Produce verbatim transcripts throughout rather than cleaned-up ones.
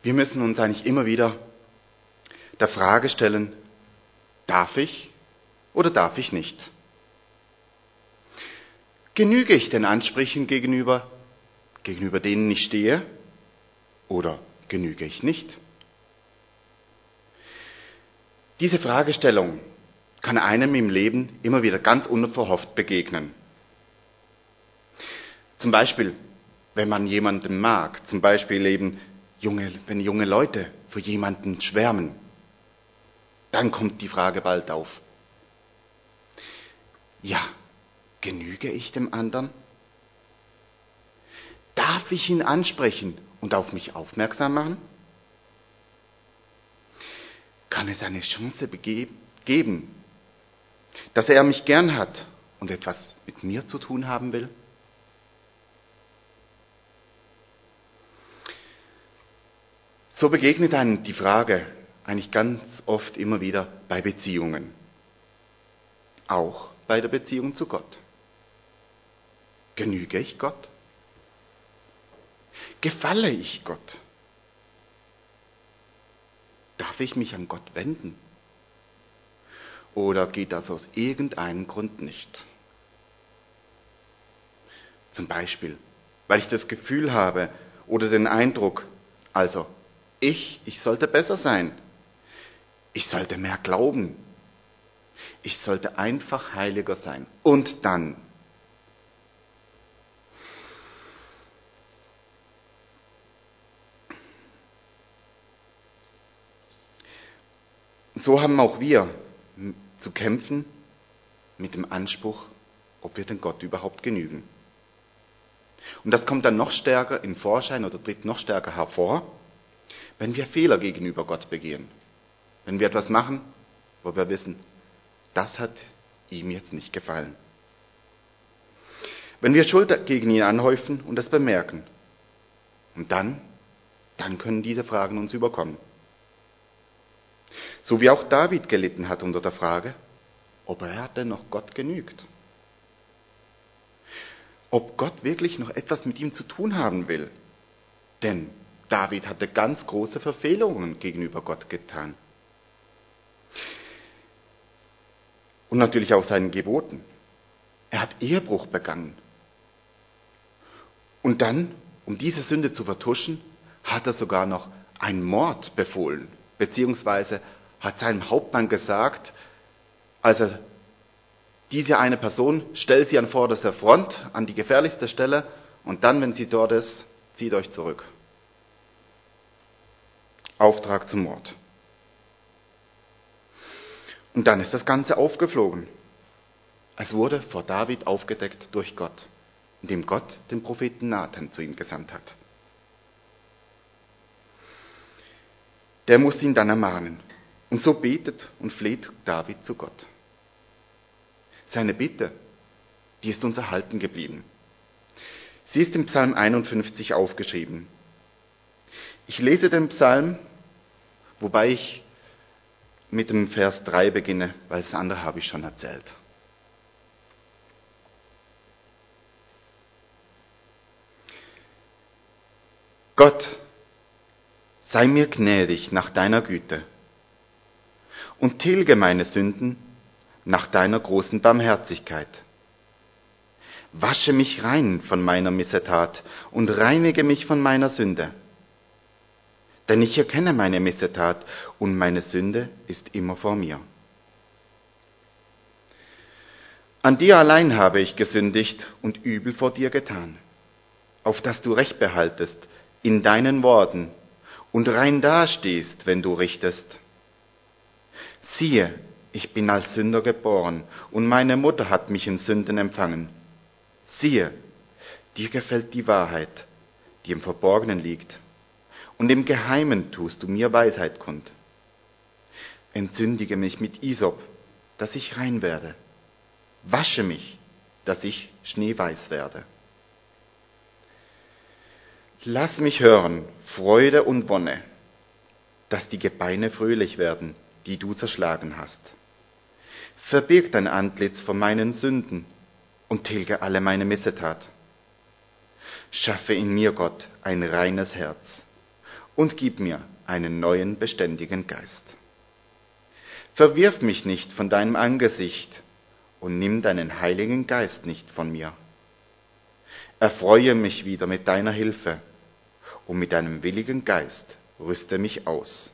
Wir müssen uns eigentlich immer wieder der Frage stellen, darf ich oder darf ich nicht? Genüge ich den Ansprüchen gegenüber, gegenüber denen ich stehe, oder genüge ich nicht? Diese Fragestellung kann einem im Leben immer wieder ganz unverhofft begegnen. Zum Beispiel, wenn man jemanden mag, zum Beispiel eben junge, wenn junge Leute für jemanden schwärmen, dann kommt die Frage bald auf. Ja, genüge ich dem anderen? Darf ich ihn ansprechen und auf mich aufmerksam machen? Kann es eine Chance geben, dass er mich gern hat und etwas mit mir zu tun haben will? So begegnet einem die Frage eigentlich ganz oft immer wieder bei Beziehungen. Auch bei der Beziehung zu Gott. Genüge ich Gott? Gefalle ich Gott? Darf ich mich an Gott wenden? Oder geht das aus irgendeinem Grund nicht? Zum Beispiel, weil ich das Gefühl habe oder den Eindruck, also ich, ich sollte besser sein. Ich sollte mehr glauben. Ich sollte einfach heiliger sein. Und dann? So haben auch wir zu kämpfen mit dem Anspruch, ob wir denn Gott überhaupt genügen. Und das kommt dann noch stärker in Vorschein oder tritt noch stärker hervor, wenn wir Fehler gegenüber Gott begehen. Wenn wir etwas machen, wo wir wissen, das hat ihm jetzt nicht gefallen. Wenn wir Schuld gegen ihn anhäufen und das bemerken. Und dann, dann können diese Fragen uns überkommen. So wie auch David gelitten hat unter der Frage, ob er denn noch Gott genügt. Ob Gott wirklich noch etwas mit ihm zu tun haben will. Denn David hatte ganz große Verfehlungen gegenüber Gott getan. Und natürlich auch seinen Geboten. Er hat Ehebruch begangen. Und dann, um diese Sünde zu vertuschen, hat er sogar noch einen Mord befohlen, beziehungsweise hat seinem Hauptmann gesagt, also diese eine Person, stellt sie an vorderster Front, an die gefährlichste Stelle, und dann, wenn sie dort ist, zieht euch zurück. Auftrag zum Mord. Und dann ist das Ganze aufgeflogen. Es wurde vor David aufgedeckt durch Gott, indem Gott den Propheten Nathan zu ihm gesandt hat. Der muss ihn dann ermahnen. Und so betet und fleht David zu Gott. Seine Bitte, die ist uns erhalten geblieben. Sie ist im Psalm einundfünfzig aufgeschrieben. Ich lese den Psalm, wobei ich mit dem Vers drei beginne, weil das andere habe ich schon erzählt. Gott, sei mir gnädig nach deiner Güte und tilge meine Sünden nach deiner großen Barmherzigkeit. Wasche mich rein von meiner Missetat und reinige mich von meiner Sünde. Denn ich erkenne meine Missetat und meine Sünde ist immer vor mir. An dir allein habe ich gesündigt und übel vor dir getan, auf dass du Recht behaltest in deinen Worten und rein dastehst, wenn du richtest. Siehe, ich bin als Sünder geboren und meine Mutter hat mich in Sünden empfangen. Siehe, dir gefällt die Wahrheit, die im Verborgenen liegt, und im Geheimen tust du mir Weisheit kund. Entsündige mich mit Isop, dass ich rein werde. Wasche mich, dass ich schneeweiß werde. Lass mich hören Freude und Wonne, dass die Gebeine fröhlich werden, die du zerschlagen hast. Verbirg dein Antlitz vor meinen Sünden und tilge alle meine Missetat. Schaffe in mir, Gott, ein reines Herz und gib mir einen neuen, beständigen Geist. Verwirf mich nicht von deinem Angesicht und nimm deinen Heiligen Geist nicht von mir. Erfreue mich wieder mit deiner Hilfe und mit deinem willigen Geist rüste mich aus.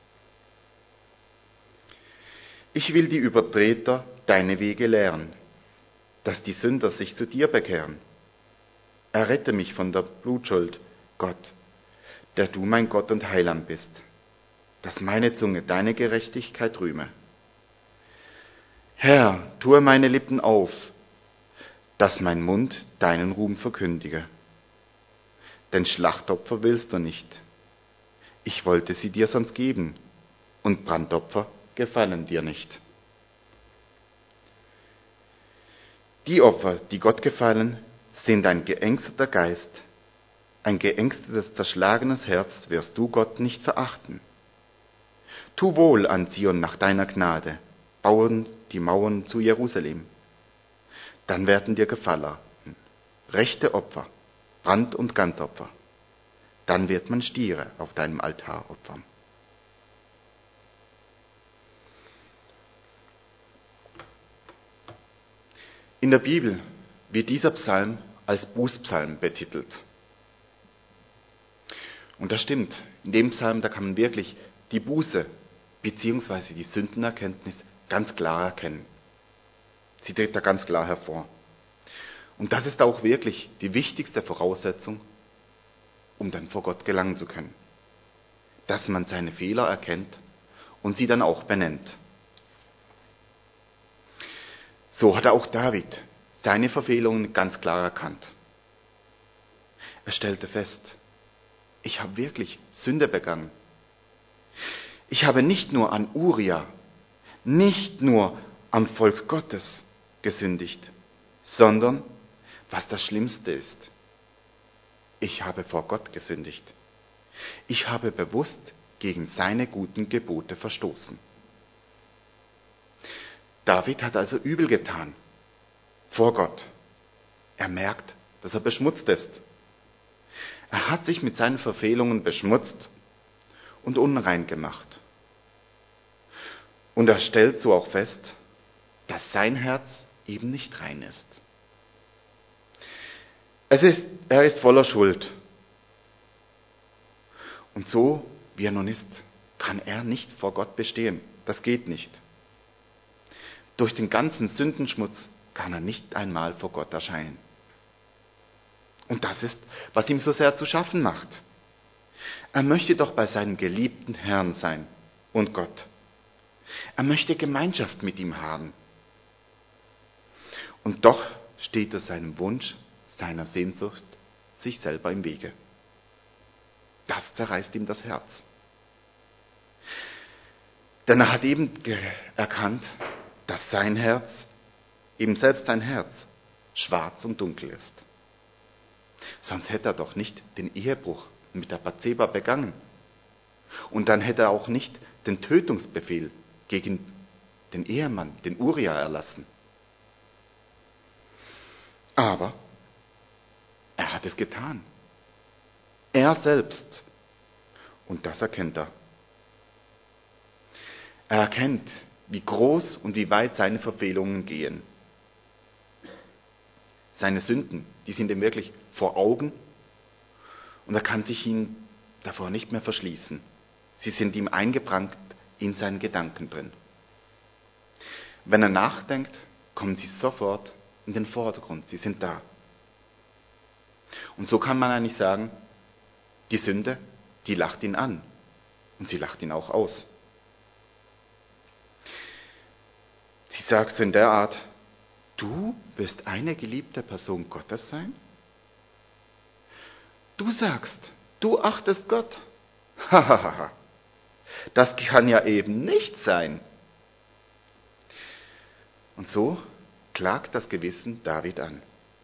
Ich will die Übertreter deine Wege lehren, dass die Sünder sich zu dir bekehren. Errette mich von der Blutschuld, Gott, der du mein Gott und Heiland bist, dass meine Zunge deine Gerechtigkeit rühme. Herr, tue meine Lippen auf, dass mein Mund deinen Ruhm verkündige. Denn Schlachtopfer willst du nicht. Ich wollte sie dir sonst geben, und Brandopfer gefallen dir nicht. Die Opfer, die Gott gefallen, sind ein geängsteter Geist, ein geängstetes, zerschlagenes Herz wirst du, Gott, nicht verachten. Tu wohl an Zion nach deiner Gnade, bauen die Mauern zu Jerusalem. Dann werden dir gefallen rechte Opfer, Brand- und Ganzopfer. Dann wird man Stiere auf deinem Altar opfern. In der Bibel wird dieser Psalm als Bußpsalm betitelt. Und das stimmt. In dem Psalm, da kann man wirklich die Buße bzw. die Sündenerkenntnis ganz klar erkennen. Sie tritt da ganz klar hervor. Und das ist auch wirklich die wichtigste Voraussetzung, um dann vor Gott gelangen zu können. Dass man seine Fehler erkennt und sie dann auch benennt. So hat auch David seine Verfehlungen ganz klar erkannt. Er stellte fest, ich habe wirklich Sünde begangen. Ich habe nicht nur an Uria, nicht nur am Volk Gottes gesündigt, sondern, was das Schlimmste ist, ich habe vor Gott gesündigt. Ich habe bewusst gegen seine guten Gebote verstoßen. David hat also übel getan vor Gott. Er merkt, dass er beschmutzt ist. Er hat sich mit seinen Verfehlungen beschmutzt und unrein gemacht. Und er stellt so auch fest, dass sein Herz eben nicht rein ist. Es ist, er ist voller Schuld. Und so, wie er nun ist, kann er nicht vor Gott bestehen. Das geht nicht. Durch den ganzen Sündenschmutz kann er nicht einmal vor Gott erscheinen. Und das ist, was ihm so sehr zu schaffen macht. Er möchte doch bei seinem geliebten Herrn sein und Gott. Er möchte Gemeinschaft mit ihm haben. Und doch steht er seinem Wunsch, seiner Sehnsucht, sich selber im Wege. Das zerreißt ihm das Herz. Denn er hat eben erkannt, dass sein Herz, eben selbst sein Herz, schwarz und dunkel ist. Sonst hätte er doch nicht den Ehebruch mit der Bathseba begangen. Und dann hätte er auch nicht den Tötungsbefehl gegen den Ehemann, den Uria, erlassen. Aber er hat es getan. Er selbst. Und das erkennt er. Er erkennt, wie groß und wie weit seine Verfehlungen gehen. Seine Sünden, die sind ihm wirklich vor Augen und er kann sich ihn davor nicht mehr verschließen. Sie sind ihm eingebrannt in seinen Gedanken drin. Wenn er nachdenkt, kommen sie sofort in den Vordergrund. Sie sind da. Und so kann man eigentlich sagen, die Sünde, die lacht ihn an und sie lacht ihn auch aus. Sie sagt so in der Art, du wirst eine geliebte Person Gottes sein? Du sagst, du achtest Gott. Hahaha, das kann ja eben nicht sein. Und so klagt das Gewissen David an.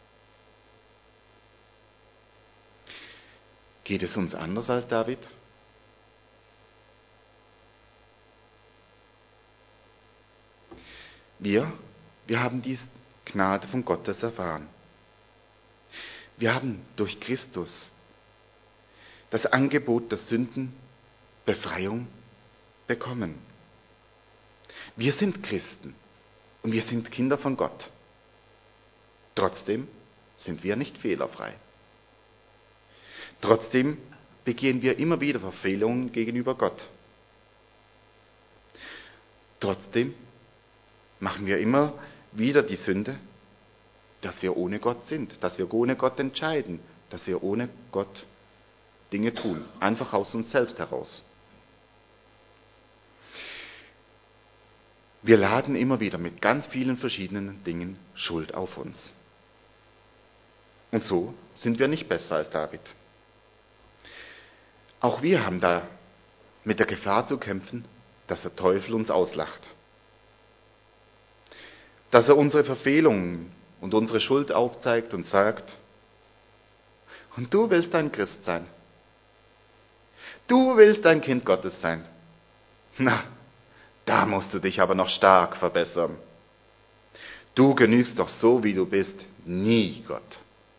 Geht es uns anders als David? Wir, wir haben die Gnade von Gottes erfahren. Wir haben durch Christus das Angebot der Sünden Befreiung bekommen. Wir sind Christen und wir sind Kinder von Gott. Trotzdem sind wir nicht fehlerfrei. Trotzdem begehen wir immer wieder Verfehlungen gegenüber Gott. Trotzdem machen wir immer wieder die Sünde, dass wir ohne Gott sind, dass wir ohne Gott entscheiden, dass wir ohne Gott Dinge tun, einfach aus uns selbst heraus. Wir laden immer wieder mit ganz vielen verschiedenen Dingen Schuld auf uns. Und so sind wir nicht besser als David. Auch wir haben da mit der Gefahr zu kämpfen, dass der Teufel uns auslacht. Dass er unsere Verfehlungen und unsere Schuld aufzeigt und sagt, und du willst ein Christ sein. Du willst ein Kind Gottes sein. Na, da musst du dich aber noch stark verbessern. Du genügst doch so, wie du bist, nie Gott.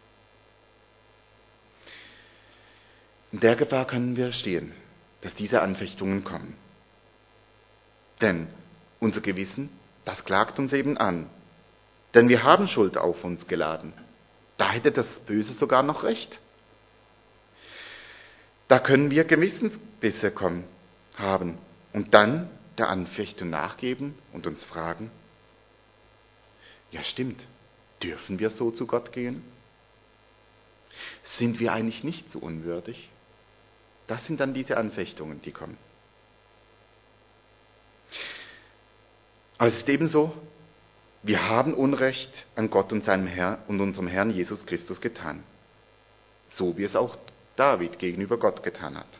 In der Gefahr können wir stehen, dass diese Anfechtungen kommen. Denn unser Gewissen, das klagt uns eben an. Denn wir haben Schuld auf uns geladen. Da hätte das Böse sogar noch recht. Da können wir Gewissensbisse kommen, haben und dann der Anfechtung nachgeben und uns fragen, ja stimmt, dürfen wir so zu Gott gehen? Sind wir eigentlich nicht so unwürdig? Das sind dann diese Anfechtungen, die kommen. Aber es ist ebenso, wir haben Unrecht an Gott und seinem Herrn und unserem Herrn Jesus Christus getan. So wie es auch David gegenüber Gott getan hat.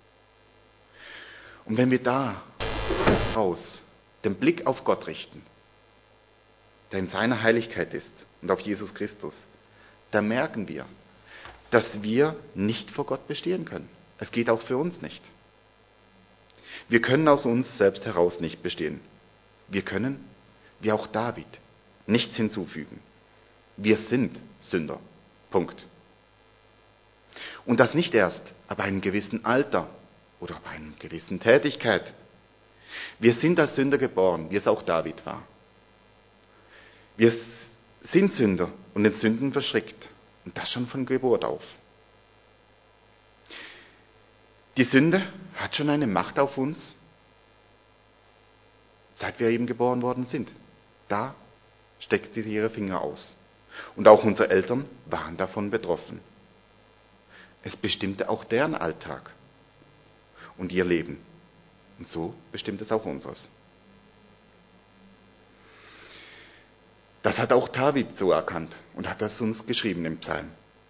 Und wenn wir da raus den Blick auf Gott richten, der in seiner Heiligkeit ist und auf Jesus Christus, dann merken wir, dass wir nicht vor Gott bestehen können. Es geht auch für uns nicht. Wir können aus uns selbst heraus nicht bestehen. Wir können, wie auch David, nichts hinzufügen. Wir sind Sünder. Punkt. Und das nicht erst ab einem gewissen Alter oder ab einer gewissen Tätigkeit. Wir sind als Sünder geboren, wie es auch David war. Wir sind Sünder und in Sünden verschrickt. Und das schon von Geburt auf. Die Sünde hat schon eine Macht auf uns, seit wir eben geboren worden sind. Da steckt sie ihre Finger aus. Und auch unsere Eltern waren davon betroffen. Es bestimmte auch deren Alltag und ihr Leben. Und so bestimmt es auch unseres. Das hat auch David so erkannt und hat das uns geschrieben im Psalm.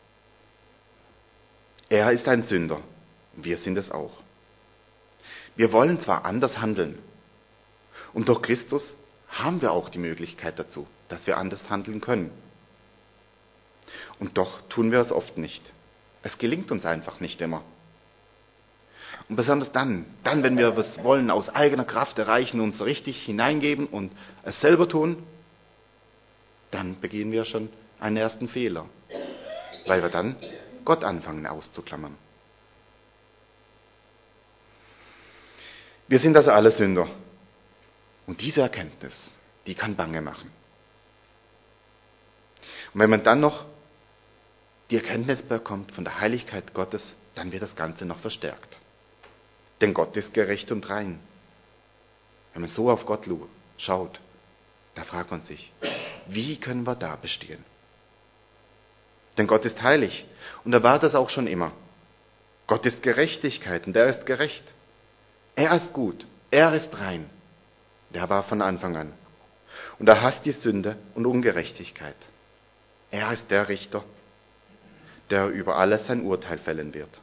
Er ist ein Sünder und wir sind es auch. Wir wollen zwar anders handeln und durch Christus haben wir auch die Möglichkeit dazu, dass wir anders handeln können. Und doch tun wir es oft nicht. Es gelingt uns einfach nicht immer. Und besonders dann, dann, wenn wir was wollen, aus eigener Kraft erreichen, uns richtig hineingeben und es selber tun, dann begehen wir schon einen ersten Fehler, weil wir dann Gott anfangen auszuklammern. Wir sind also alle Sünder. Und diese Erkenntnis, die kann bange machen. Und wenn man dann noch die Erkenntnis bekommt von der Heiligkeit Gottes, dann wird das Ganze noch verstärkt. Denn Gott ist gerecht und rein. Wenn man so auf Gott schaut, da fragt man sich, wie können wir da bestehen? Denn Gott ist heilig und er war das auch schon immer. Gott ist Gerechtigkeit und er ist gerecht. Er ist gut, er ist rein. Der war von Anfang an. Und er hasst die Sünde und Ungerechtigkeit. Er ist der Richter, der über alles sein Urteil fällen wird.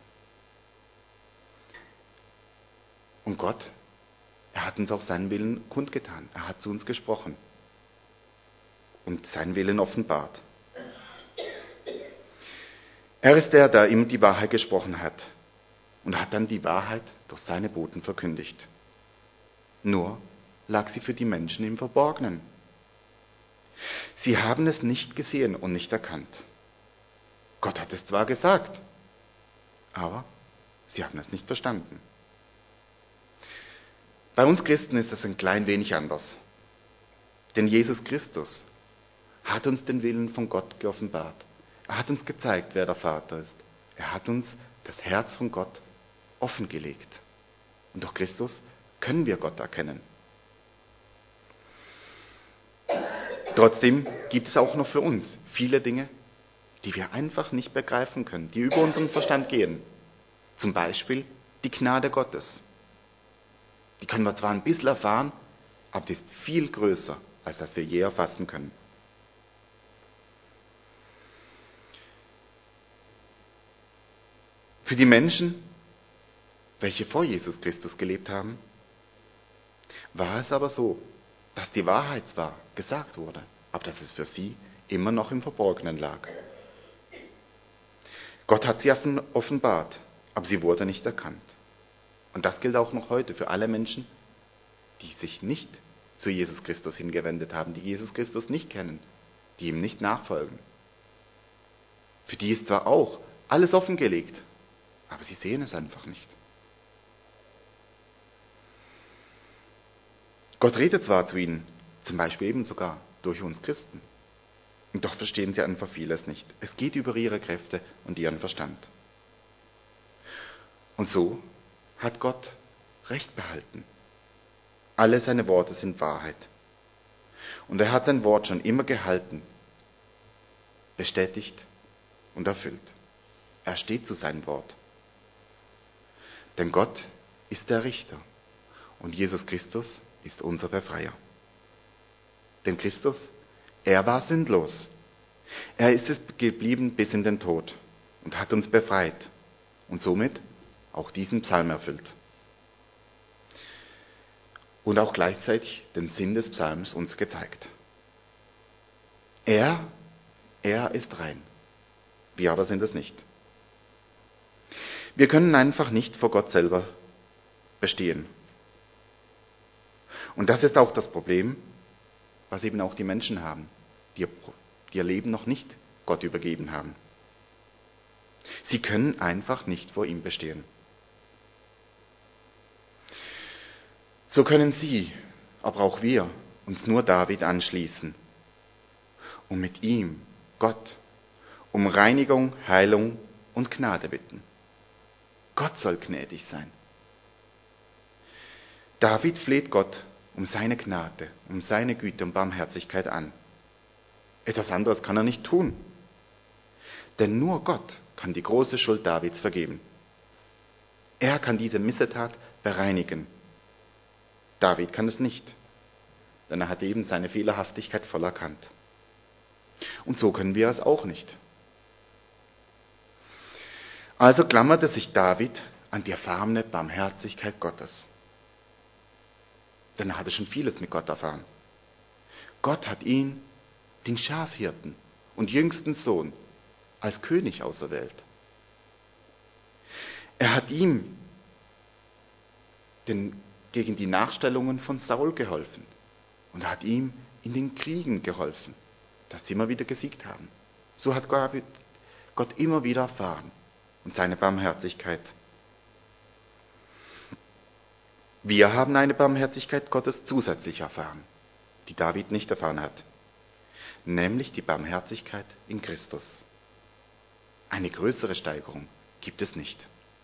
Und Gott, er hat uns auch seinen Willen kundgetan. Er hat zu uns gesprochen und seinen Willen offenbart. Er ist der, der ihm die Wahrheit gesprochen hat und hat dann die Wahrheit durch seine Boten verkündigt. Nur lag sie für die Menschen im Verborgenen. Sie haben es nicht gesehen und nicht erkannt. Gott hat es zwar gesagt, aber sie haben es nicht verstanden. Bei uns Christen ist das ein klein wenig anders. Denn Jesus Christus hat uns den Willen von Gott geoffenbart. Er hat uns gezeigt, wer der Vater ist. Er hat uns das Herz von Gott offengelegt. Und durch Christus können wir Gott erkennen. Trotzdem gibt es auch noch für uns viele Dinge, die wir einfach nicht begreifen können, die über unseren Verstand gehen. Zum Beispiel die Gnade Gottes. Die können wir zwar ein bisschen erfahren, aber die ist viel größer, als das wir je erfassen können. Für die Menschen, welche vor Jesus Christus gelebt haben, war es aber so, dass die Wahrheit zwar gesagt wurde, aber dass es für sie immer noch im Verborgenen lag. Gott hat sie offenbart, aber sie wurde nicht erkannt. Und das gilt auch noch heute für alle Menschen, die sich nicht zu Jesus Christus hingewendet haben, die Jesus Christus nicht kennen, die ihm nicht nachfolgen. Für die ist zwar auch alles offengelegt, aber sie sehen es einfach nicht. Gott redet zwar zu ihnen, zum Beispiel eben sogar durch uns Christen, und doch verstehen sie einfach vieles nicht. Es geht über ihre Kräfte und ihren Verstand. Und so hat Gott Recht behalten. Alle seine Worte sind Wahrheit. Und er hat sein Wort schon immer gehalten, bestätigt und erfüllt. Er steht zu seinem Wort. Denn Gott ist der Richter und Jesus Christus ist unser Befreier. Denn Christus, er war sündlos. Er ist es geblieben bis in den Tod und hat uns befreit und somit auch diesen Psalm erfüllt. Und auch gleichzeitig den Sinn des Psalms uns gezeigt. Er, er ist rein. Wir aber sind es nicht. Wir können einfach nicht vor Gott selber bestehen. Und das ist auch das Problem, was eben auch die Menschen haben, die ihr Leben noch nicht Gott übergeben haben. Sie können einfach nicht vor ihm bestehen. So können Sie, aber auch wir, uns nur David anschließen und mit ihm, Gott, um Reinigung, Heilung und Gnade bitten. Gott soll gnädig sein. David fleht Gott um seine Gnade, um seine Güte und Barmherzigkeit an. Etwas anderes kann er nicht tun. Denn nur Gott kann die große Schuld Davids vergeben. Er kann diese Missetat bereinigen. David kann es nicht, denn er hat eben seine Fehlerhaftigkeit voll erkannt. Und so können wir es auch nicht. Also klammerte sich David an die erfahrene Barmherzigkeit Gottes. Denn er hatte schon vieles mit Gott erfahren. Gott hat ihn, den Schafhirten und jüngsten Sohn, als König auserwählt. Er hat ihm den, gegen die Nachstellungen von Saul geholfen und hat ihm in den Kriegen geholfen, dass sie immer wieder gesiegt haben. So hat Gott immer wieder erfahren und seine Barmherzigkeit. Wir haben eine Barmherzigkeit Gottes zusätzlich erfahren, die David nicht erfahren hat, nämlich die Barmherzigkeit in Christus. Eine größere Steigerung gibt es nicht.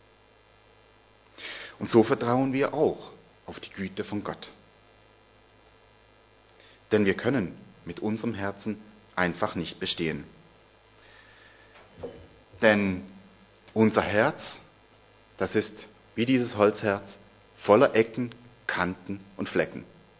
Und so vertrauen wir auch auf die Güte von Gott. Denn wir können mit unserem Herzen einfach nicht bestehen. Denn unser Herz, das ist wie dieses Holzherz, voller Ecken, Kanten und Flecken.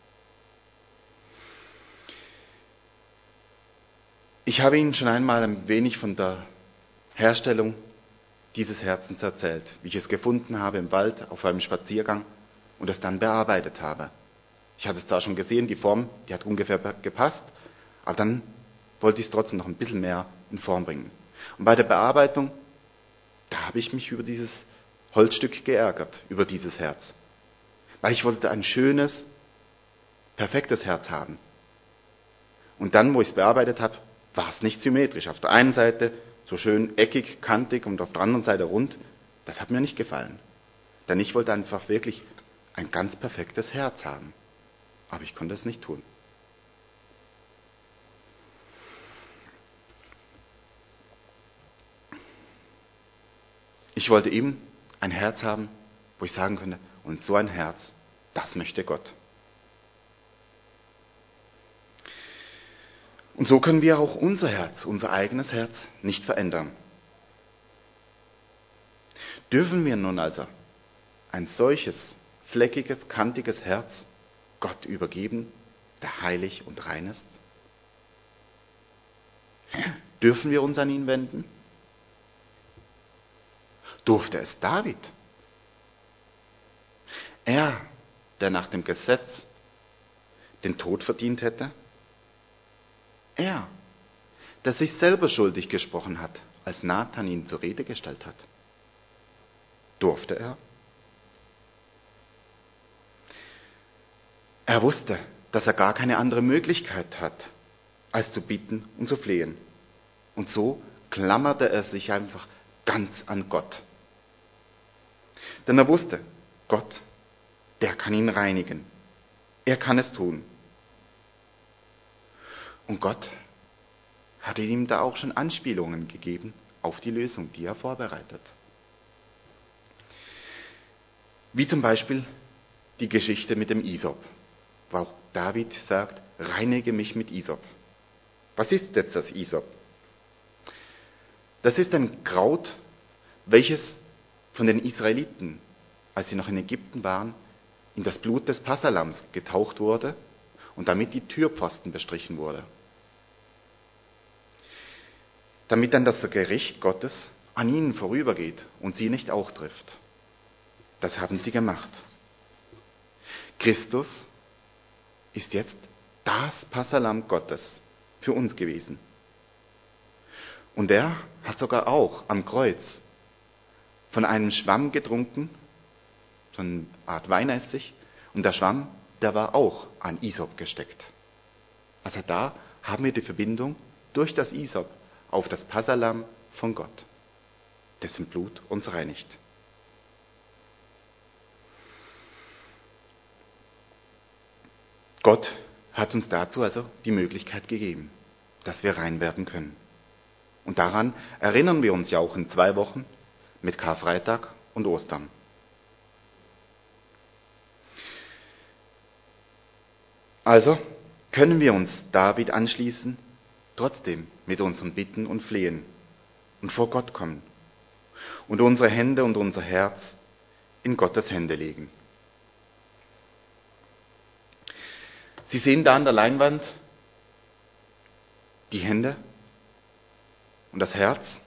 Ich habe Ihnen schon einmal ein wenig von der Herstellung dieses Herzens erzählt, wie ich es gefunden habe im Wald auf einem Spaziergang und es dann bearbeitet habe. Ich hatte es zwar schon gesehen, die Form, die hat ungefähr gepasst, aber dann wollte ich es trotzdem noch ein bisschen mehr in Form bringen. Und bei der Bearbeitung, da habe ich mich über dieses Holzstück geärgert, über dieses Herz. Weil ich wollte ein schönes, perfektes Herz haben. Und dann, wo ich es bearbeitet habe, war es nicht symmetrisch. Auf der einen Seite so schön eckig, kantig und auf der anderen Seite rund. Das hat mir nicht gefallen. Denn ich wollte einfach wirklich ein ganz perfektes Herz haben. Aber ich konnte es nicht tun. Ich wollte eben ein Herz haben, wo ich sagen könnte, und so ein Herz, das möchte Gott. Und so können wir auch unser Herz, unser eigenes Herz nicht verändern. Dürfen wir nun also ein solches fleckiges, kantiges Herz Gott übergeben, der heilig und rein ist? Dürfen wir uns an ihn wenden? Durfte es David? Er, der nach dem Gesetz den Tod verdient hätte? Er, der sich selber schuldig gesprochen hat, als Nathan ihn zur Rede gestellt hat? Durfte er? Er wusste, dass er gar keine andere Möglichkeit hat, als zu bitten und zu flehen. Und so klammerte er sich einfach ganz an Gott. Denn er wusste, Gott, der kann ihn reinigen. Er kann es tun. Und Gott hatte ihm da auch schon Anspielungen gegeben auf die Lösung, die er vorbereitet. Wie zum Beispiel die Geschichte mit dem Isop, wo auch David sagt, reinige mich mit Isop. Was ist jetzt das Isop? Das ist ein Kraut, welches von den Israeliten, als sie noch in Ägypten waren, in das Blut des Passalams getaucht wurde und damit die Türpfosten bestrichen wurde. Damit dann das Gericht Gottes an ihnen vorübergeht und sie nicht auch trifft. Das haben sie gemacht. Christus ist jetzt das Passalam Gottes für uns gewesen. Und er hat sogar auch am Kreuz von einem Schwamm getrunken, so eine Art Weinessig, und der Schwamm, der war auch an Isop gesteckt. Also da haben wir die Verbindung durch das Isop auf das Passalam von Gott, dessen Blut uns reinigt. Gott hat uns dazu also die Möglichkeit gegeben, dass wir rein werden können. Und daran erinnern wir uns ja auch in zwei Wochen mit Karfreitag und Ostern. Also können wir uns David anschließen, trotzdem mit unseren Bitten und Flehen und vor Gott kommen und unsere Hände und unser Herz in Gottes Hände legen. Sie sehen da an der Leinwand die Hände und das Herz.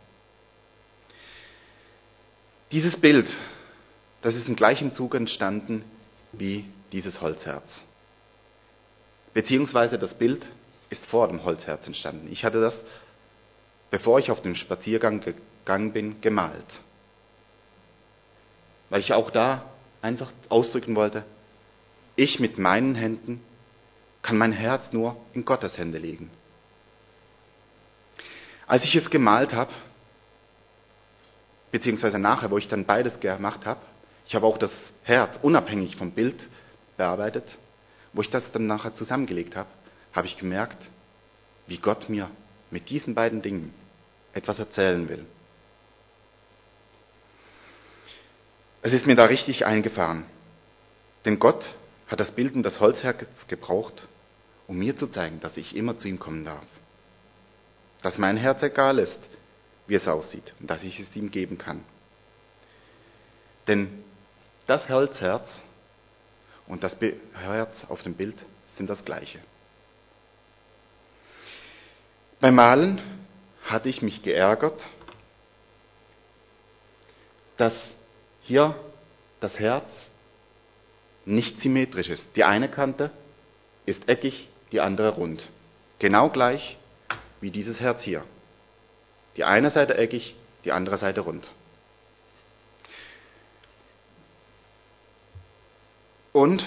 Dieses Bild, das ist im gleichen Zug entstanden wie dieses Holzherz. Beziehungsweise das Bild ist vor dem Holzherz entstanden. Ich hatte das, bevor ich auf den Spaziergang gegangen bin, gemalt. Weil ich auch da einfach ausdrücken wollte, ich mit meinen Händen kann mein Herz nur in Gottes Hände legen. Als ich es gemalt habe, beziehungsweise nachher, wo ich dann beides gemacht habe, ich habe auch das Herz unabhängig vom Bild bearbeitet, wo ich das dann nachher zusammengelegt habe, habe ich gemerkt, wie Gott mir mit diesen beiden Dingen etwas erzählen will. Es ist mir da richtig eingefahren, denn Gott hat das Bild und das Holzherz gebraucht, um mir zu zeigen, dass ich immer zu ihm kommen darf. Dass mein Herz egal ist, wie es aussieht, und dass ich es ihm geben kann. Denn das Holzherz und das Herz auf dem Bild sind das Gleiche. Beim Malen hatte ich mich geärgert, dass hier das Herz nicht symmetrisch ist. Die eine Kante ist eckig, die andere rund. Genau gleich wie dieses Herz hier. Die eine Seite eckig, die andere Seite rund. Und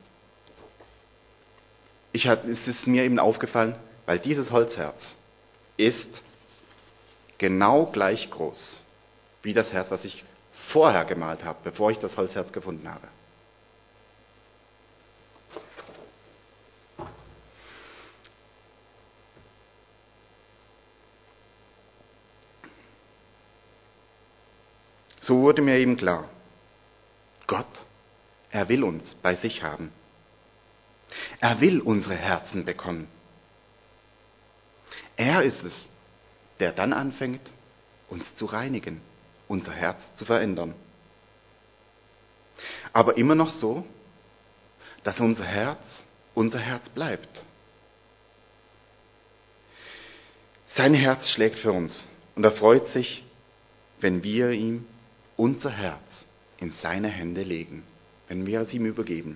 ich hat, es ist mir eben aufgefallen, weil dieses Holzherz ist genau gleich groß wie das Herz, was ich vorher gemalt habe, bevor ich das Holzherz gefunden habe. so wurde mir eben klar, Gott, er will uns bei sich haben. Er will unsere Herzen bekommen. Er ist es, der dann anfängt, uns zu reinigen, unser Herz zu verändern. Aber immer noch so, dass unser Herz unser Herz bleibt. Sein Herz schlägt für uns und er freut sich, wenn wir ihm unser Herz in seine Hände legen, wenn wir es ihm übergeben.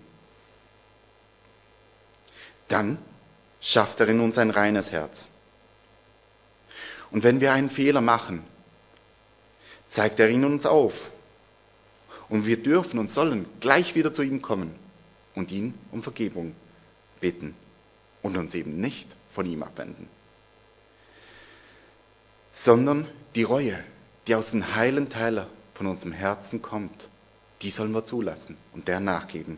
Dann schafft er in uns ein reines Herz. Und wenn wir einen Fehler machen, zeigt er ihn uns auf. Und wir dürfen und sollen gleich wieder zu ihm kommen und ihn um Vergebung bitten und uns eben nicht von ihm abwenden. Sondern die Reue, die aus dem heilen Teil von unserem Herzen kommt, die sollen wir zulassen und der nachgeben.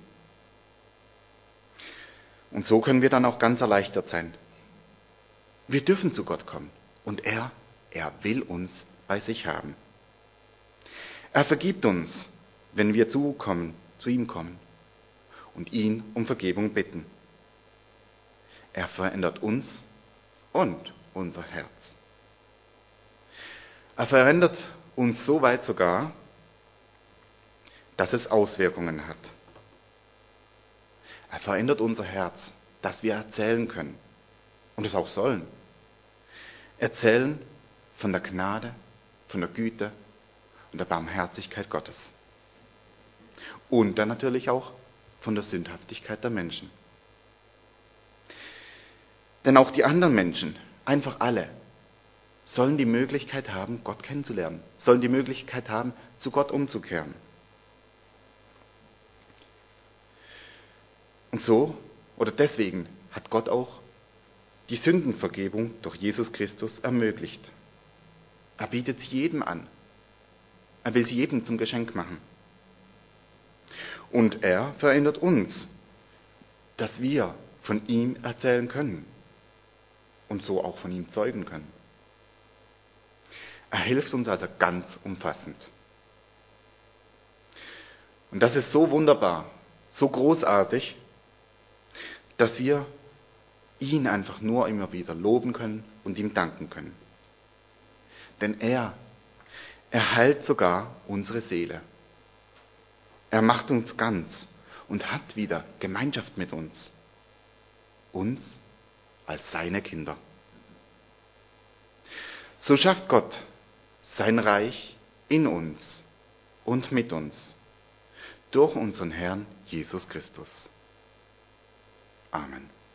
Und so können wir dann auch ganz erleichtert sein. Wir dürfen zu Gott kommen und er, er will uns bei sich haben. Er vergibt uns, wenn wir zu, kommen, zu ihm kommen und ihn um Vergebung bitten. Er verändert uns und unser Herz. Er verändert uns so weit sogar, dass es Auswirkungen hat. Er verändert unser Herz, dass wir erzählen können und es auch sollen. Erzählen von der Gnade, von der Güte und der Barmherzigkeit Gottes. Und dann natürlich auch von der Sündhaftigkeit der Menschen. Denn auch die anderen Menschen, einfach alle, sollen die Möglichkeit haben, Gott kennenzulernen, sollen die Möglichkeit haben, zu Gott umzukehren. Und so, oder deswegen, hat Gott auch die Sündenvergebung durch Jesus Christus ermöglicht. Er bietet sie jedem an. Er will sie jedem zum Geschenk machen. Und er verändert uns, dass wir von ihm erzählen können und so auch von ihm zeugen können. Er hilft uns also ganz umfassend. Und das ist so wunderbar, so großartig, dass wir ihn einfach nur immer wieder loben können und ihm danken können. Denn er, er heilt sogar unsere Seele. Er macht uns ganz und hat wieder Gemeinschaft mit uns. Uns als seine Kinder. So schafft Gott sein Reich in uns und mit uns durch unseren Herrn Jesus Christus. Amen.